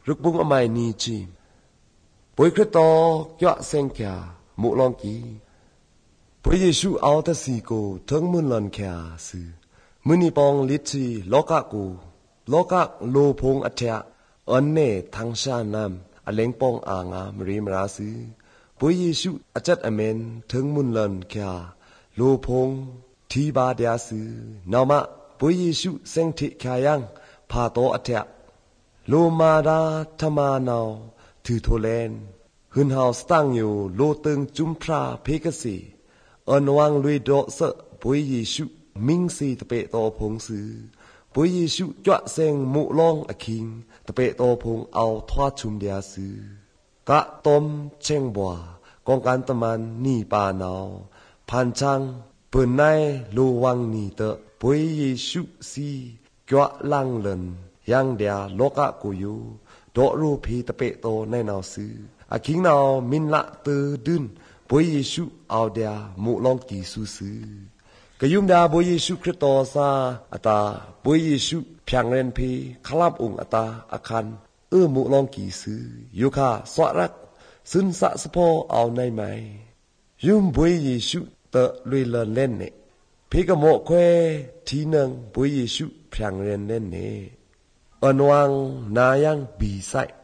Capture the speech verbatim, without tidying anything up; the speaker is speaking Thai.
รึกบุ้งอมัยนีจีปุยคริสตอยะเซงแคมุลองกีปุยเยซูเอาแต่สีโกทั้งมุนลันแคสือมุนีปองลิชีโลกะกูโลกะโลพงอัจฉะอันเนทังชานามอเลงปองอางามรีมราสือปุยเยซูอาจัดอเมนทั้งมุนลันแคโลพงทีบาเดียสือนามะปุยเยซูเซงทิขายังพาโตอัจฉะโลมาดาธรรมานาวถือโทเลนหืนหาวสตั้งอยู่โลตึงจุมพราเพกสีอันวังลุยโดเสปุยเยซูมิงสีตะเปโตพงสือปุยเยซูจ้าเซงมุลองอคิงตะเปโตพงเอาทวาชุมเดียสือกะตมเชงบัวกองการตะมันนี่ปานาวพันชังเปินในโลวังนี่เตปุยเยซูสีจ้าลังเลินยังเดียโลกะกูอยู่โดรูพีตะเปโตในนาวสืออคิงนาวมินละตือดึนปุยเยซูเอาเดียมุลองกีสูสือกยุมดาปุยเยซูคริสโตซาอตาปุยเยซูเพียงเรนพีคลับองอตาอาคันเออมุลองกีสือยุคาสวรักซึนสะสะพอเอาในไหมยุมปุยเยซูเตะลุยเลินเล่นเนพีกะโมเควทีนึงปุยเยซูเพียงเรนเล่นเนอันวังนายังบีไซ